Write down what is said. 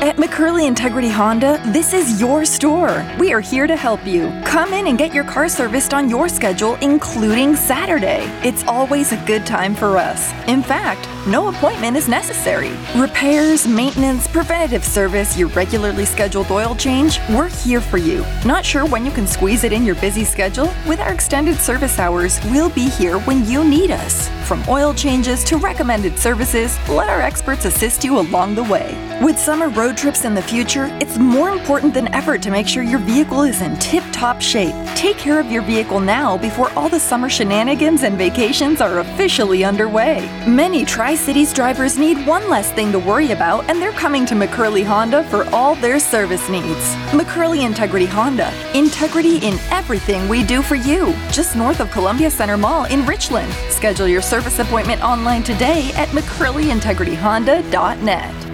At McCurley Integrity Honda, this is your store. We are here to help you. Come in and get your car serviced on your schedule, including Saturday. It's always a good time for us. In fact, no appointment is necessary. Repairs, maintenance, preventative service, your regularly scheduled oil change, we're here for you. Not sure when you can squeeze it in your busy schedule? With our extended service hours, we'll be here when you need us. From oil changes to recommended services, let our experts assist you along the way. With summer road trips in the future, it's more important than ever to make sure your vehicle is in tip-top shape. Take care of your vehicle now before all the summer shenanigans and vacations are officially underway. Many Tri-Cities drivers need one less thing to worry about, and they're coming to McCurley Honda for all their service needs. McCurley Integrity Honda. Integrity in everything we do for you. Just north of Columbia Center Mall in Richland. Schedule your service appointment online today at McCurleyIntegrityHonda.net.